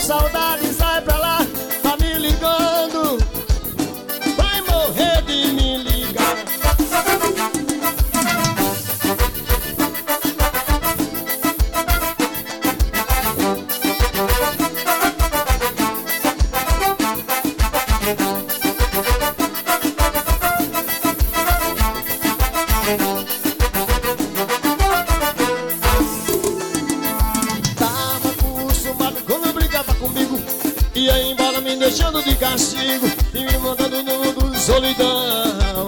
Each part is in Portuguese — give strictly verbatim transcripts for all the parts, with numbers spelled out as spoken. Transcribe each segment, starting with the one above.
saudade, sai pra lá. Tá me ligando, vai morrer de me ligar. Ia embora me deixando de castigo e me mandando no mundo de solidão.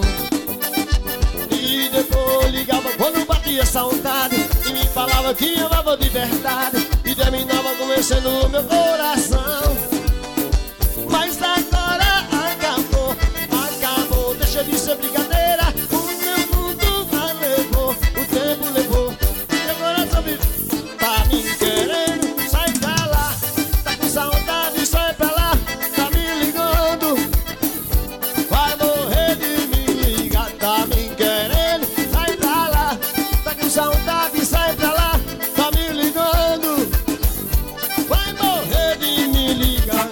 E depois ligava quando batia saudade e me falava que amava de verdade e terminava convencendo o meu coração. Mas agora acabou, acabou, deixa de ser brincadeira. O meu mundo vai levou, o tempo levou e agora só me tá me querendo. Sai pra lá, tá com saudade, sai pra lá. Tá me ligando, vai morrer de me ligar. Tá me querendo, sai pra lá. Tá com saudade, sai pra lá. Tá me ligando, vai morrer de me ligar.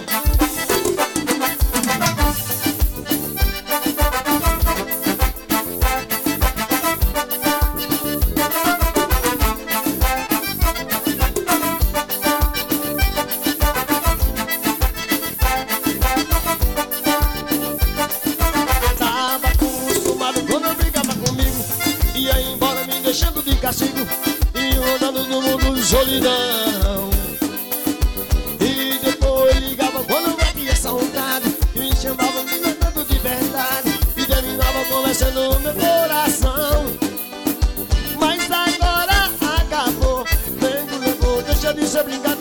Ia embora me deixando de castigo e andando no mundo de solidão. E depois ligava quando batia saudade e me chamava me mandando de verdade e terminava conversando no meu coração. Mas agora acabou, tempo levou, deixa de ser brincadeira.